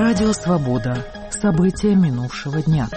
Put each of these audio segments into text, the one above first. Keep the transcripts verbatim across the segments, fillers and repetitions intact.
Радио «Свобода». События минувшего дня.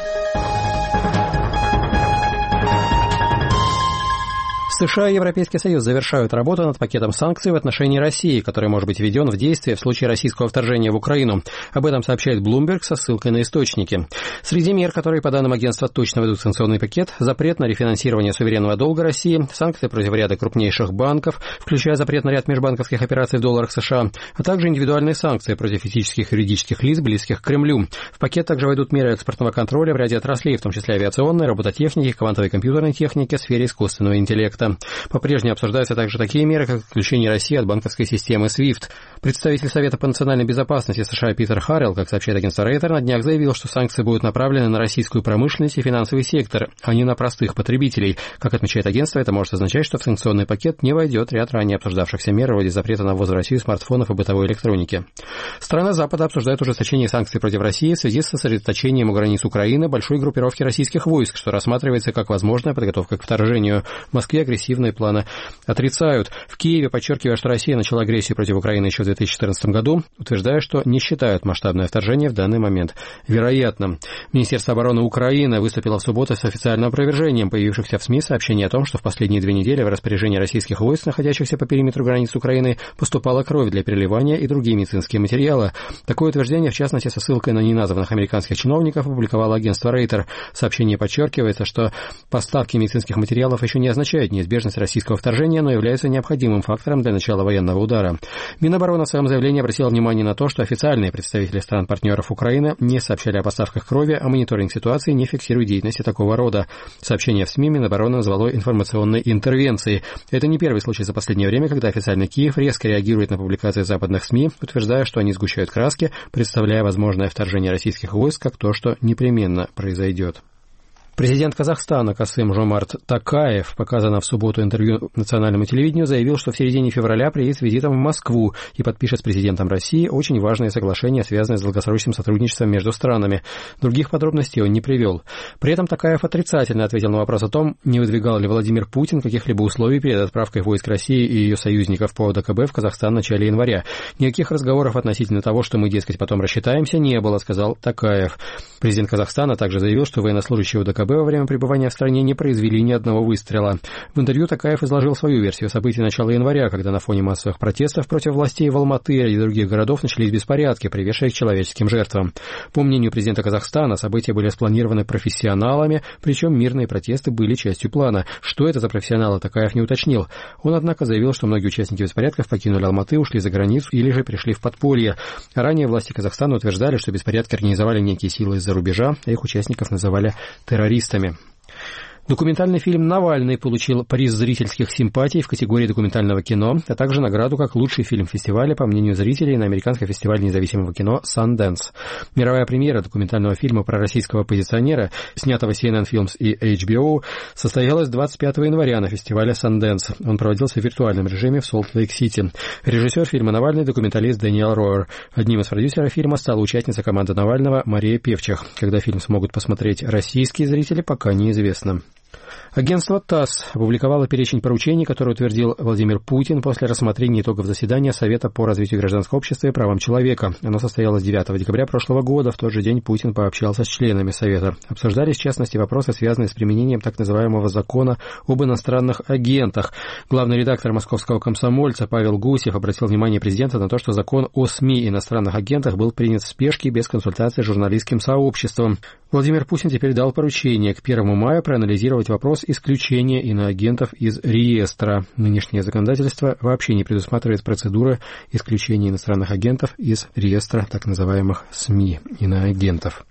США и Европейский Союз завершают работу над пакетом санкций в отношении России, который может быть введен в действие в случае российского вторжения в Украину. Об этом сообщает Bloomberg со ссылкой на источники. Среди мер, которые, по данным агентства, точно войдут в санкционный пакет, запрет на рефинансирование суверенного долга России, санкции против ряда крупнейших банков, включая запрет на ряд межбанковских операций в долларах США, а также индивидуальные санкции против физических и юридических лиц, близких к Кремлю. В пакет также войдут меры экспортного контроля в ряде отраслей, в том числе авиационной, робототехники, квантовой компьютерной техники, сфере искусственного интеллекта. По-прежнему обсуждаются также такие меры, как отключение России от банковской системы свифт. Представитель Совета по национальной безопасности США Питер Харрелл, как сообщает агентство Рейтер, на днях заявил, что санкции будут направлены на российскую промышленность и финансовый сектор, а не на простых потребителей. Как отмечает агентство, это может означать, что в санкционный пакет не войдет ряд ранее обсуждавшихся мер вроде запрета на ввоз в Россию смартфонов и бытовой электроники. Страны Запада обсуждают ужесточение санкций против России в связи с сосредоточением у границ Украины большой группировки российских войск, что рассматривается как возможная подготовка к вторжению. В Москве агрессивные планы отрицают. В Киеве, подчеркивая, что Россия начала агрессию против Украины еще в две тысячи четырнадцатом году, утверждая, что не считают масштабное вторжение в данный момент вероятным. Министерство обороны Украины выступило в субботу с официальным опровержением появившихся в СМИ сообщений о том, что в последние две недели в распоряжении российских войск, находящихся по периметру границ Украины, поступала кровь для переливания и другие медицинские материалы. Такое утверждение, в частности, со ссылкой на неназванных американских чиновников, опубликовало агентство Рейтер. В сообщении подчеркивается, что поставки медицинских материалов еще не означают неизбежность российского вторжения, но являются необходимым фактором для начала военного удара. Минобороны в своем заявлении обратила внимание на то, что официальные представители стран-партнеров Украины не сообщали о поставках крови, а мониторинг ситуации не фиксирует деятельности такого рода. Сообщение в СМИ Минобороны назвало информационной интервенцией. Это не первый случай за последнее время, когда официальный Киев резко реагирует на публикации западных СМИ, утверждая, что они сгущают краски, представляя возможное вторжение российских войск как то, что непременно произойдет. Президент Казахстана Касым-Жомарт Токаев, показано в субботу интервью национальному телевидению, заявил, что в середине февраля приедет с визитом в Москву и подпишет с президентом России очень важные соглашения, связанные с долгосрочным сотрудничеством между странами. Других подробностей он не привел. При этом Токаев отрицательно ответил на вопрос о том, не выдвигал ли Владимир Путин каких-либо условий перед отправкой войск России и ее союзников по ОДКБ в Казахстан в начале января. Никаких разговоров относительно того, что мы, дескать, потом рассчитаемся, не было, сказал Токаев. Президент Казахстана также заявил, что военнослужащие ОДКБ во время пребывания в стране не произвели ни одного выстрела. В интервью Токаев изложил свою версию событий начала января, когда на фоне массовых протестов против властей в Алматы и других городов начались беспорядки, приведшие к человеческим жертвам. По мнению президента Казахстана, события были спланированы профессионалами, причем мирные протесты были частью плана. Что это за профессионалы, Токаев не уточнил. Он, однако, заявил, что многие участники беспорядков покинули Алматы, ушли за границу или же пришли в подполье. Ранее власти Казахстана утверждали, что беспорядки организовали некие силы из-за рубежа, а их участников называли террористами. Документальный фильм «Навальный» получил приз зрительских симпатий в категории документального кино, а также награду как лучший фильм фестиваля, по мнению зрителей, на американском фестивале независимого кино Sundance. Мировая премьера документального фильма про российского оппозиционера, снятого си эн эн Films и эйч би о, состоялась двадцать пятого января на фестивале Sundance. Он проводился в виртуальном режиме в Солт-Лейк-Сити. Режиссер фильма «Навальный» — документалист Дэниел Роер. Одним из продюсеров фильма стала участница команды Навального Мария Певчих. Когда фильм смогут посмотреть российские зрители, пока неизвестно. Агентство ТАСС опубликовало перечень поручений, которые утвердил Владимир Путин после рассмотрения итогов заседания Совета по развитию гражданского общества и правам человека. Оно состоялось девятого декабря прошлого года. В тот же день Путин пообщался с членами Совета. Обсуждались, в частности, вопросы, связанные с применением так называемого закона об иностранных агентах. Главный редактор московского «Комсомольца» Павел Гусев обратил внимание президента на то, что закон о СМИ и иностранных агентах был принят в спешке без консультации с журналистским сообществом. Владимир Путин теперь дал поручение к первому мая проанализировать вопрос исключения иноагентов из реестра. Нынешнее законодательство вообще не предусматривает процедуры исключения иностранных агентов из реестра так называемых СМИ иноагентов.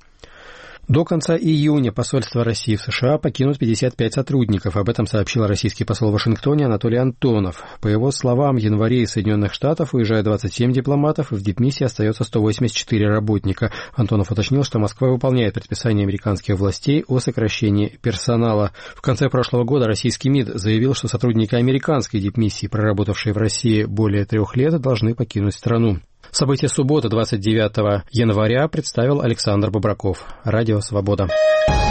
До конца июня посольство России в США покинут пятьдесят пять сотрудников. Об этом сообщил российский посол в Вашингтоне Анатолий Антонов. По его словам, в январе из Соединенных Штатов уезжает двадцать семь дипломатов, и в дипмиссии остается сто восемьдесят четыре работника. Антонов уточнил, что Москва выполняет предписание американских властей о сокращении персонала. В конце прошлого года российский МИД заявил, что сотрудники американской дипмиссии, проработавшие в России более трех лет, должны покинуть страну. События субботы, двадцать девятого января, представил Александр Бобраков. Радио «Свобода».